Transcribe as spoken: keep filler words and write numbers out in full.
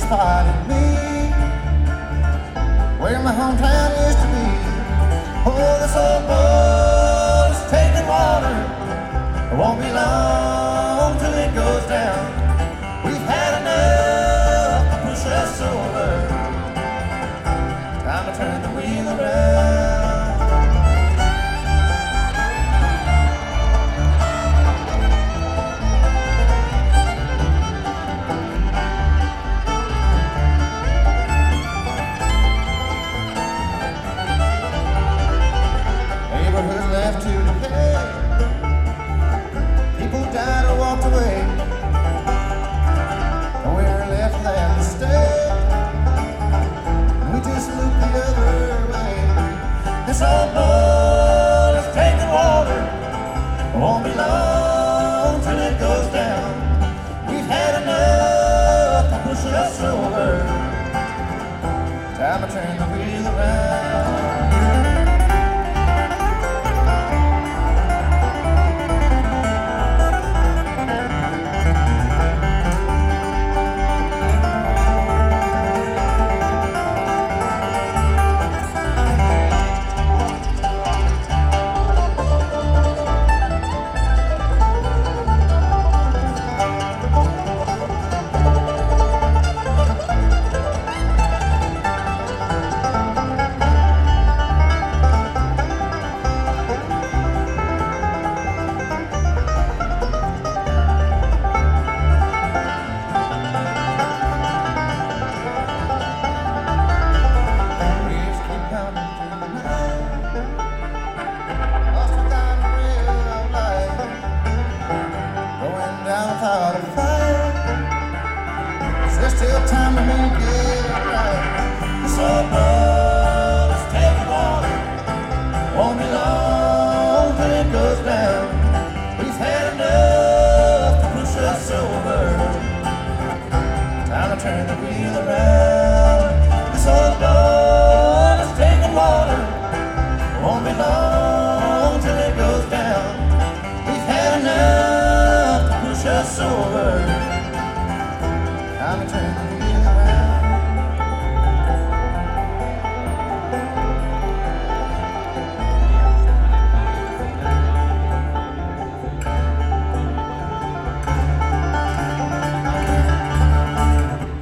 spotted me where my hometown used to be. Oh, this old boat is taking water. It won't be long till it goes down. We've had enough to push us over. Time to turn the wheel around. Neighborhoods left to decay. People died or walked away. And we're left there to stay. We just look the other way. This old boat is taking water. It won't be long till it goes down. We've had enough to push us over. Time to turn the wheel around. Without a fire, there's still time to make it right. This old boat is taking water. Won't be long till it goes down. We've had enough to push us over. Time to turn the wheel around. This old boat is taking water. Won't be long till it goes down. We've had enough us over.